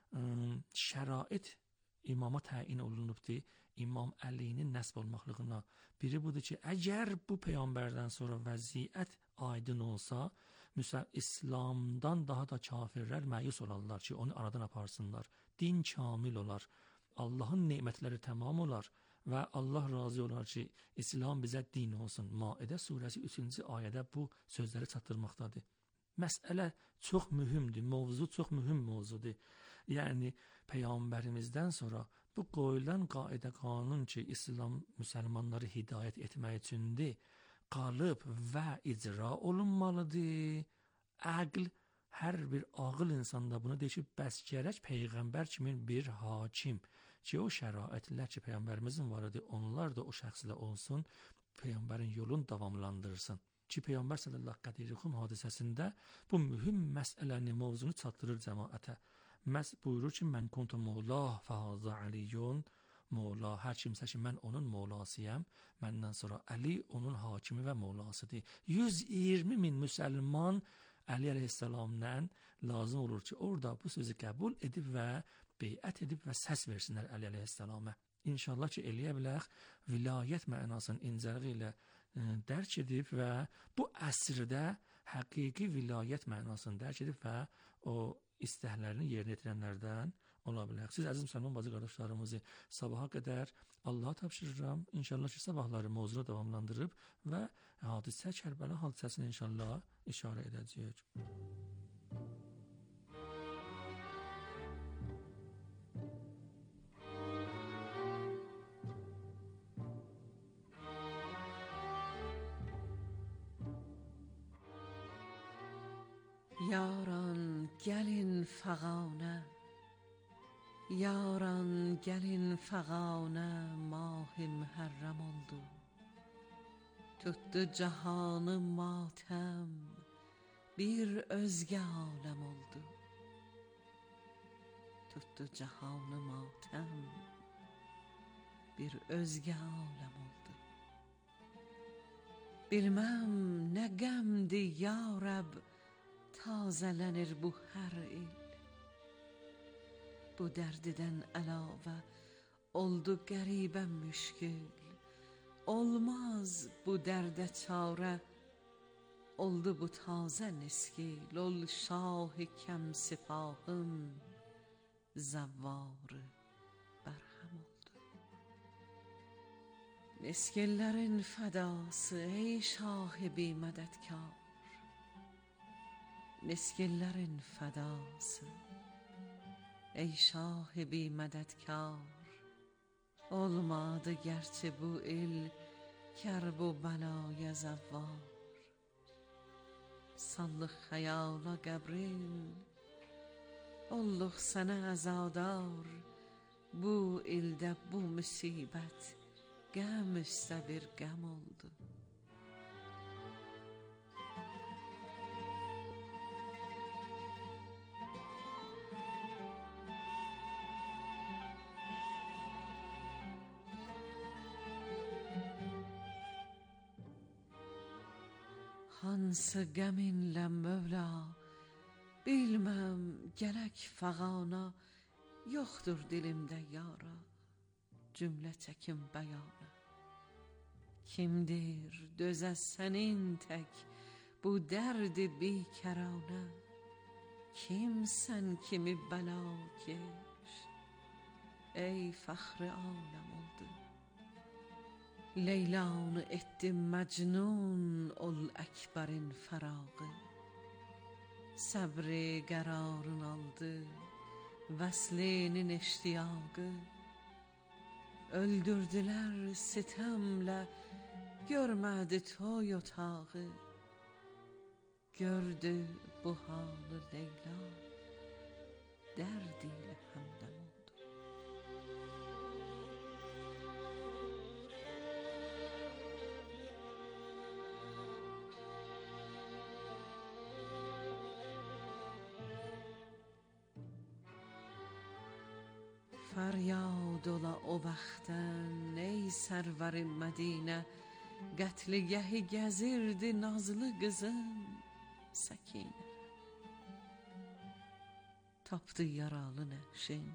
H: şərait imama təyin olunubdur, İmam Əlinin nəsb olmaqlığına. Biri budur ki, əgər bu Peyğəmbərdən sonra vəziyyət aydın olsa, İslamdan daha da kafirlər məyus olarlar ki, onu aradan aparsınlar. Din kamil olar, Allahın nemətləri tamam olar və Allah razı olar ki, İslam bizə din olsun. Maidə surəsi 3-cü ayədə bu sözləri çatdırmaqdadır. Məsələ çox mühümdür, mövzu çox mühüm mövzudur. Yəni peyğəmbərimizdən sonra bu qoyulan qayda qanun ki, İslam müsəlmanları hidayət etmək üçündür, qalıb və icra olunmalıdır. Aql, hər bir ağıl insanda bunu deyir ki, bəs gərək peyğəmbər kimi bir hakim ki, o şəraitlər ki, peyğəmbərimizin var idi, onlar da o şəxslə olsun, peyğəmbərin yolunu davamlandırsın. Ki, Peyğəmbər sallallahu qədirixum hadisəsində bu mühüm məsələni, mövzunu çatdırır cəmaətə. Məhz buyurur ki, mən kuntu mövla fəhazə Aliyyun, mövla, hər kimsə ki, mən onun mövlasıyam, məndən sonra Əli onun hakimi və mövlasıdır. 120 min müsəlman Əli əleyhissalamla lazım olur ki, orada bu sözü qəbul edib və beyət edib və səs versinlər Əli əleyhissalama. İnşallah ki, eləyə bilək, vilayət mənasının incəliği ilə dərk edib və bu əsrdə həqiqi vilayət mənasını dərk edib və o istəklərini yerinə yetirənlərdən ola bilər. Siz əziz müsəlman bacı qardaşlarımızı sabaha qədər Allaha tapşırıram. İnşallah ki, sabahları mövzunu davamlandırıb və hadisə Kərbəla hadisəsini inşallah işarə edəcəyik.
E: Yaran gəlin fəğanə, yaran gəlin fəğanə, mah-i mühərrəm oldu. Tutdu cahanı matəm, bir özgə aləm oldu. Tutdu cahanı matəm, bir özgə aləm oldu. Bilməm nə qəmdir ya Rəbb, tazələnir bu hər il. Bu dərdidən əlavə oldu qəribə müşkül. Olmaz bu dərdə çarə, oldu bu tazə niskil. Ol şah-ı kəm sipahım, zəvvar bərhəm oldu. Niskillərin fədası ey şah-ı bی mədədkar, miskillerin fədası ey şah-ı bی mədədkar. Olmadı gerçi bu il kərb و bəlaya zəvvar. Sallıq xəyala qəbrin, olluq sənə əzadar. Bu ildə bu müsibət qəm üstə bir qəm oldu. Hansı qəminlə Mövla, bilməm gələk fəğana. Yoxdur dilimdə yara, cümlə çəkim bəyana. Kimdir dözə sənin tək bu dərdi bikərana? Kimsən kimi bəlakeş, ey fəxri aləm oldu. Leylanı etdi məcnun, ol əkbərin fərağı. Səbri qərarın aldı, vəslinin eştiyağı. Öldürdülər sitemlə, görmədi toy otağı. Gördü bu halı Leyla, dərdiyle həmdəm oldu. فریاد ola o vaxtdan ey sərvər Mədinə. Qətligahi gəzirdi nazlı qızın Səkinə. Tapdı yaralı nəşin,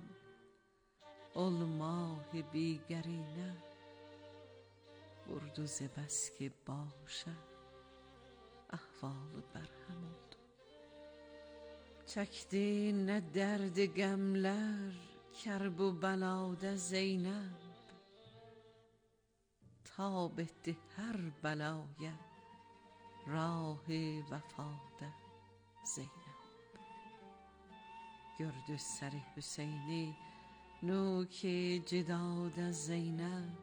E: olmah-ı biqərinə. Vurdu zəbəs ki başa, əhvalı bərhəm oldu. Çəkdi nə dərdi qəmlər, kərb-u bəladə Zeynəb. تاب etti hər bəlaya, rah-ı vəfada Zeynəb. gördü seri Hüseyin'i, نوک جداد از زینب.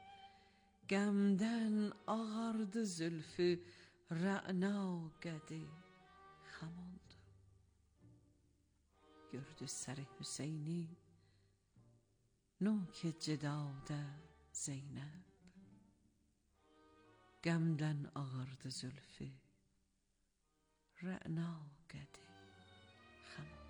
E: Qəmdən ağardı zülfü Rə'na qədi xəm oldu. Gördü səri Hüseyni, نوک جداد Zeynəb. Qəmdən ağardı zülfü Rə'na qədi xəm oldu.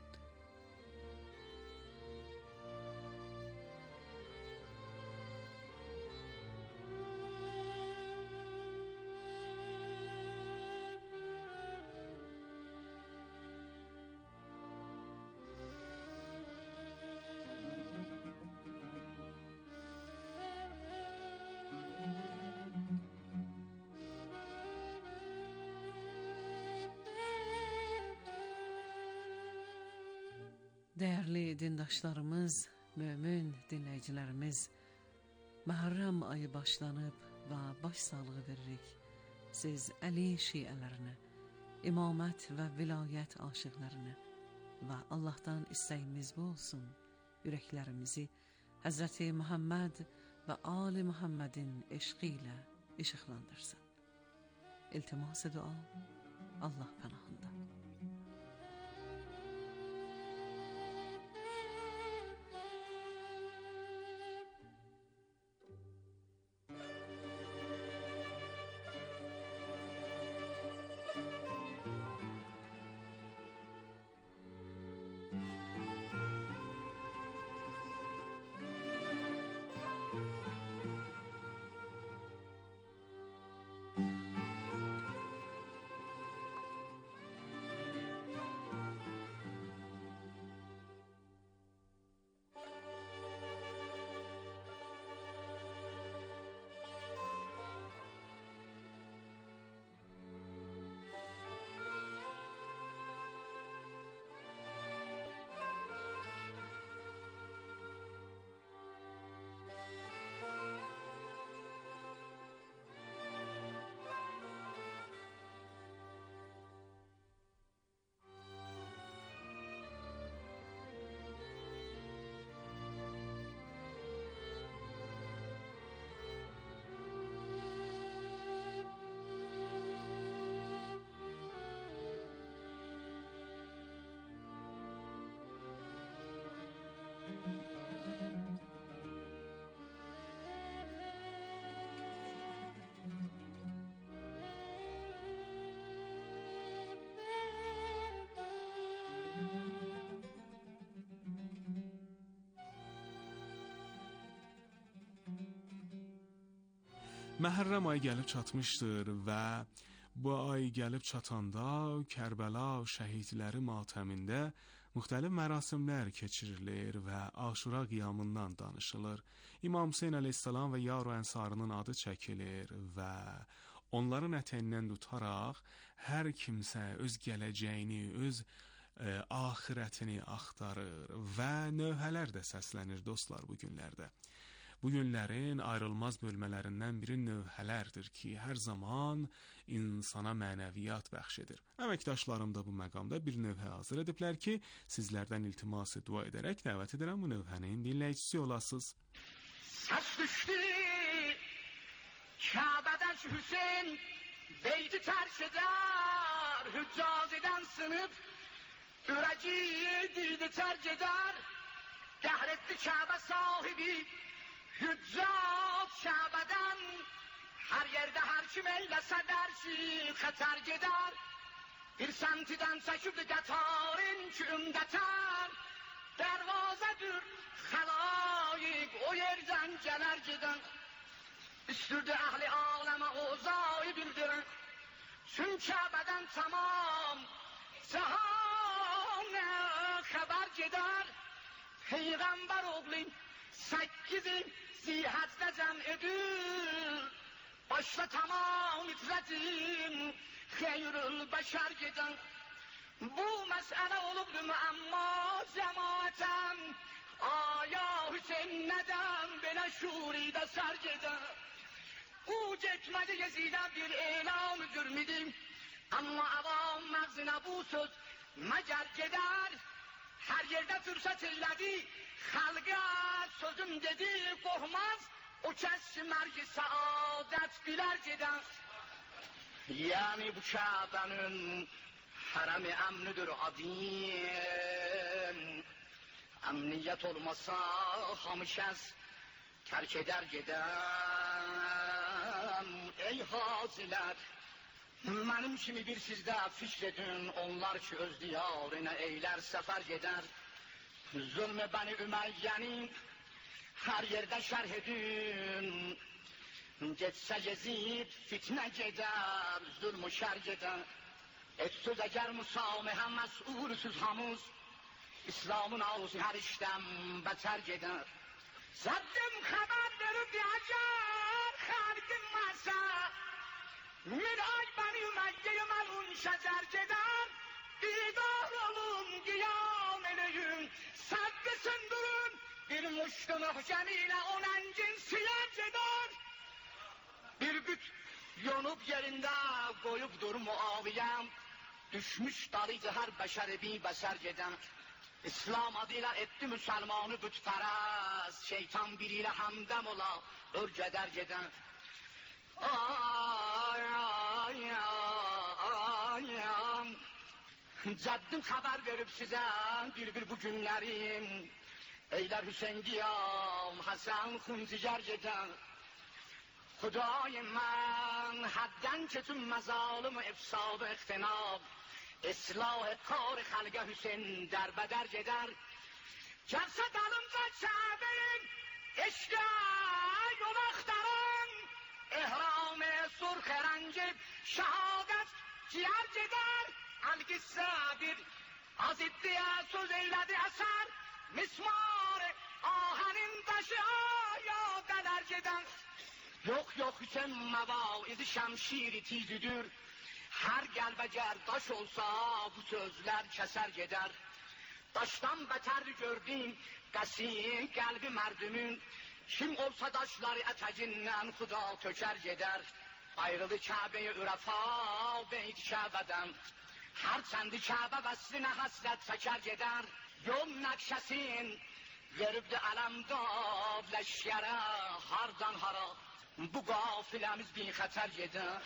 E: Değerli dindaşlarımız, mümin dinleyicilerimiz, Muharrem ayı başlanıp ve başsağlığı veririk. Siz Ali şiilərinə, imamət və vilayət aşıqlarına və Allah'tan istəyimiz bu olsun, ürəklərimizi Həzrəti Muhammed və Ali Muhammedin eşqi ilə işıqlandırsın. İltimas-ı dua Allah pənahında.
B: Məhərrəm ayı gəlib çatmışdır və bu ay gəlib çatanda Kərbəla şəhidləri matəmində müxtəlif mərasimlər keçirilir və Aşura qiyamından danışılır. İmam Hüseyn əleyhissalam və yar və ənsarının adı çəkilir və onların ətəyindən tutaraq hər kimsə öz gələcəyini, öz axirətini axtarır və növhələr də səslənir dostlar bu günlərdə. Bu günlərin ayrılmaz bölmələrindən biri növhələrdir ki, hər zaman insana mənəviyyat bəxş edir. Əməkdaşlarım da bu məqamda bir növhə hazır ediblər ki, sizlərdən iltiması dua edərək dəvət edirəm bu növhənin dinləyicisi olasınız.
D: Səs düşdü Kəbədən Hüseyn beyti tərk edər, Hüccazədən sınıb ürəci didi tərk edər, qəhr etdi Kəbə sahibi Hüccaz Kəbədən, hər yerdə hər kim eyləsə dərsi xətər gedər, bir səmtidən çəkibdi qətarın ki ümdətər, dərvazədir xəlayiq o yerdən gələr gedən, üstürdü əhli aləmə ozayı bildirən, çün Kəbədən tamam cəhanə xəbər gedər, Peyğəmbər oğlum 8 Zilhəcdə cəm edir, başla tamam itrədim, xeyrül bəşər gedən. Bu məsələ olubdu müəmma cəmaətəm, aya Hüseyin nədən belə şuridə sər gedən. Bu getmədi Yezidə bir elam zülmidim, amma avam məğzinə bu söz məgər gedər, Hər yerdə fürsət elədi, xalqa sözüm dedi, qorxmaz o kəs mərgi səadət bilər gedən. Yəni bu Kəbənin hərəmi əmnidir adim. Əmniyyət olmasa hamı kəs tərk edər gedən. Ey hazilər, mənim kimi bir sizdə fikr edin, onlar ki öz diyarına eylər səfər gedər. Zulm-i Bəni Üməyyənin hər yerdə şərh edin. Getsə Yezid fitnə gedər, zulm-u şər gedər. Etsiz əgər müsamihə məsulsüz hamız, İslamın ağzı hər işdən bətər gedər. Zəddim xəbər verib əgər xərqim məsə, Miray Bəni Üməyyəyə məlun şəcər gedər. Didar olun, qiyam eləyün, səddi sündürün, bir muştu möhkəmilə on əncin siyər gedər. Bir büt yonub yerində qoyubdur Muaviyyəm, düşmüş dalıcı hər bəşəri bir bəsər gedən. İslam adıyla etdi müsəlmanı bütpərəz, şeytan biriyle həmdəm ola, örgədər gedən. Ay, ay, ay, ay. Cəddim xəbər verib sizə bir bu günlərim. Eylər Hüseyin qiyam, Həsən xüncigər gedən. Xudayım mən həddən keçim məzalım ifsad و اختناب. اصلاح کار خلق Hüseyin dərbədər gedər. Gəlsə dalımca Kəbəyin eşqə yol axtarın. İhram surx rəngib şəhadət ciyər gedər. Əl-qissə bir az iddiyə söz eylədi əsər. Mismar ahənin daşı aya qədər gedər. Yox, yox Hüseyin məvaizi şəmşiri tizüdür. Hər qəlbə gər daş olsa bu sözlər kəsər gedər. Daşdan bətər gördüm qəsin qəlbi mərdümün. Kim olsa daşları ətəcindən xuda tökər gedər. Ayrılı Kəbəyə ürəfa beyd Kəbədən. Hər çəndi Kəbə vəslinə həsrət çəkər gedər. Yol nəqşəsin veribdi ələmdad ləşkərə hardan hara. Bu qafiləmiz bin xətər gedər.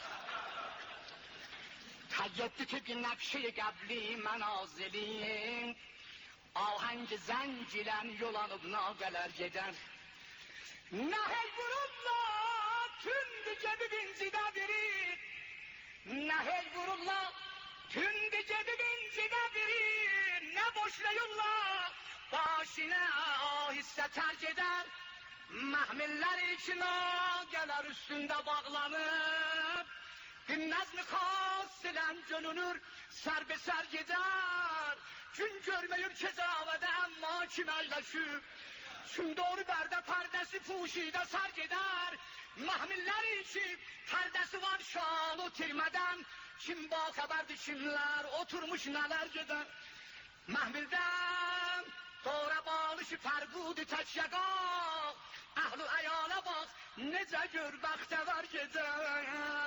D: Təyyəbdi ki nəqşi qəbli mənazilin. Ahəng zəng ilə yol alıb naqələr gedər. Nəhəl vururlar tündü cebi bincidə biri. Nəhəl vururlar tündü cebi bincidə biri. Nə boşlayırlar başına ahistə tərk edər. Məhmillər içinə gələr üstündə bağlanıb. Nəzmi xas silən gönülür sər be sər gedər. Gün görməyir kezavədə əmma kim əyləşib. Çün doğru bərdə pərdəsi puşidə sər gedər. Məhmillər içib pərdəsi var şal o tirmədən. Kim ba xəbərdir kimlər oturmuş nələr gedər. Məhmildən doğra balışı pərbudi təkyəqa. Əhl-i əyala bax necə gör bəxtə var gedər.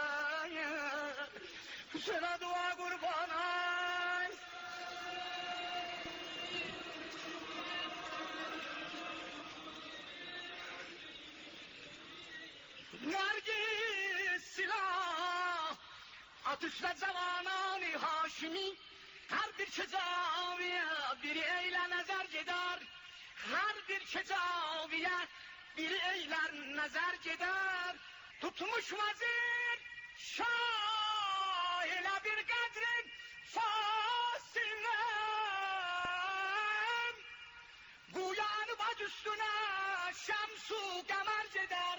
D: Hüseynə dua qurban ay. Nərgiz silah at üstə cavanani Haşimi. Hər bir kecaviyə biri eylə nəzər gedər. Hər bir kecaviyə biri eylər nəzər gedər. Tutmuş vəzir şah elə bir qədrin fasiləm. Quyanı bac üstünə şəmsu qəmər gedər.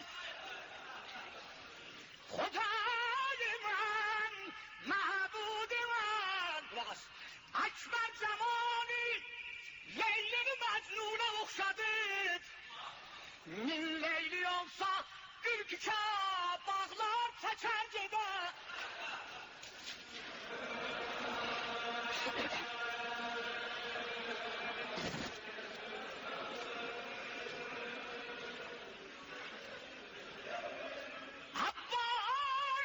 D: Xudayı mən, məhbudi mən. Əkbər zamani Leylini Məcnun'a oxşadı. Min leyli olsa ürküka bağlar çəkər gedər. Abbas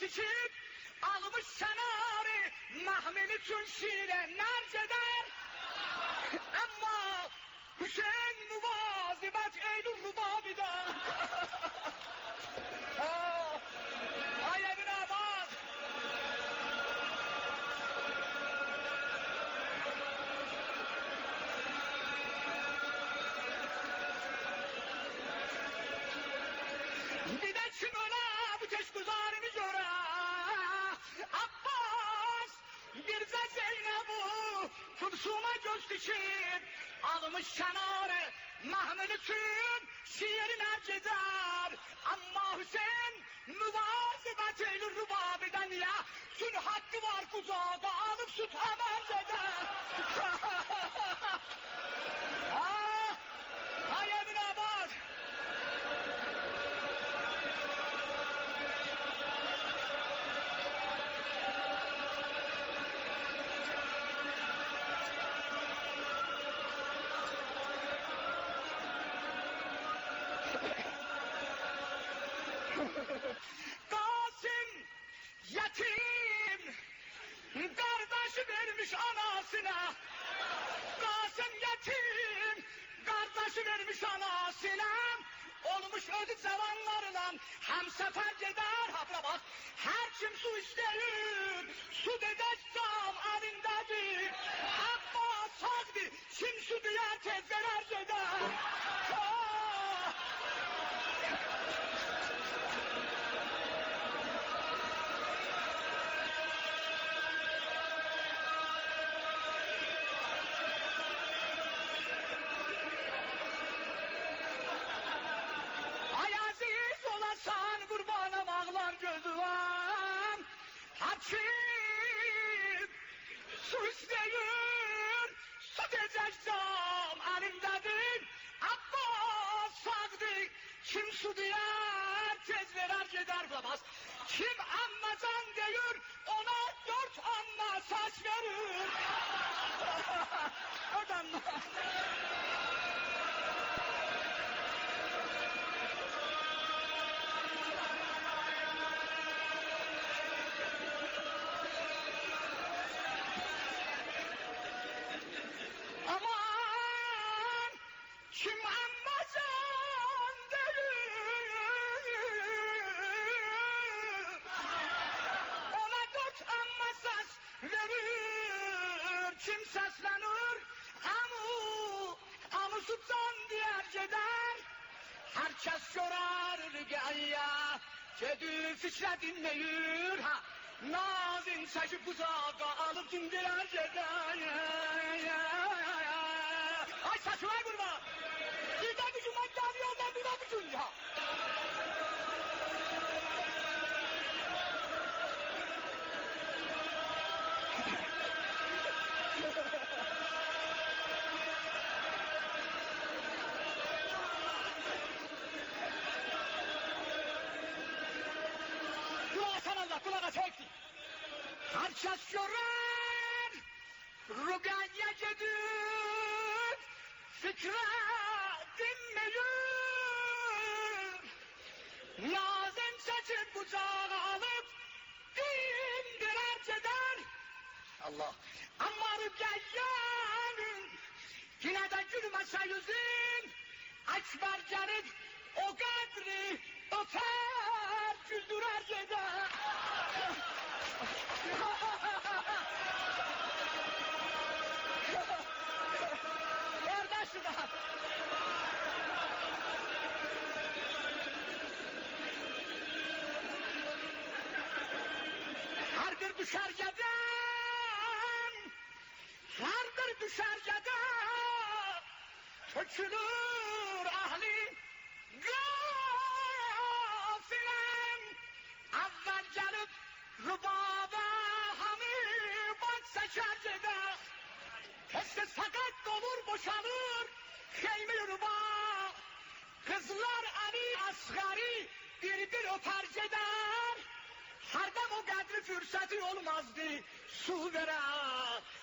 D: içip almış şenarı mahmeli tüm şiire nerceder. Ama Hüseyin muvazibet eylül rubabide. Ay evine bak. Bir de kim öyle bu teşgüzarını göre Abbas bir de Zeynep'u Kulsum'a göz dikip almış kenarı mahmeli tüm şiirin erceder. Ama Hüseyin müvazibet eylül rubabiden ya tüm hakkı var kucağda alıp süt haber eder. Hay evine bak. Kasım yetim kardeşi vermiş anasına. Kasım yetim kardeşi vermiş anasına. Olmuş ödü sevenlerle hem sefer gider. Habra bak her kim su isteyin su dedesem elindedir. Ama sazdı kim su diye tezgerer gider. Kurbanım ağlar gözüm Hakim su isteyin su diyeceğim elimdedir. Abbas sağdı kim su diyer tez verer gider bulamaz. Kim amma can diyor ona 4 amma saç verir. Ödenme. Aman kim anlasın değil ona 4 amma ses verir kim seslenir amusu can diyer gider herkes görer gaya kedi fikre dinleyir nazin çekip kucağa alıp dindirer gider. Ay saçma kurban. Bir de bir cümle geliyorlar bir de bir dünya. Kulağa Allah kulağa çekti. Herkes görer. Rugaya gidip fikre dinleyir. Lazım seçip kucağa alıp dindirer gider. Allah. Ama Rugayanın yine de gülmese yüzün Ekber gelip o kadri öper güldürer gider. Kardeşim her bir düşergeden tökülür ahli gafilen evvel gelip rubaba hamı bak seker gider kesse sakat olur boşalır kheyme ruba kızlar Ali Asgari bir öper gider her dem o kadri fürseti olmazdı su veren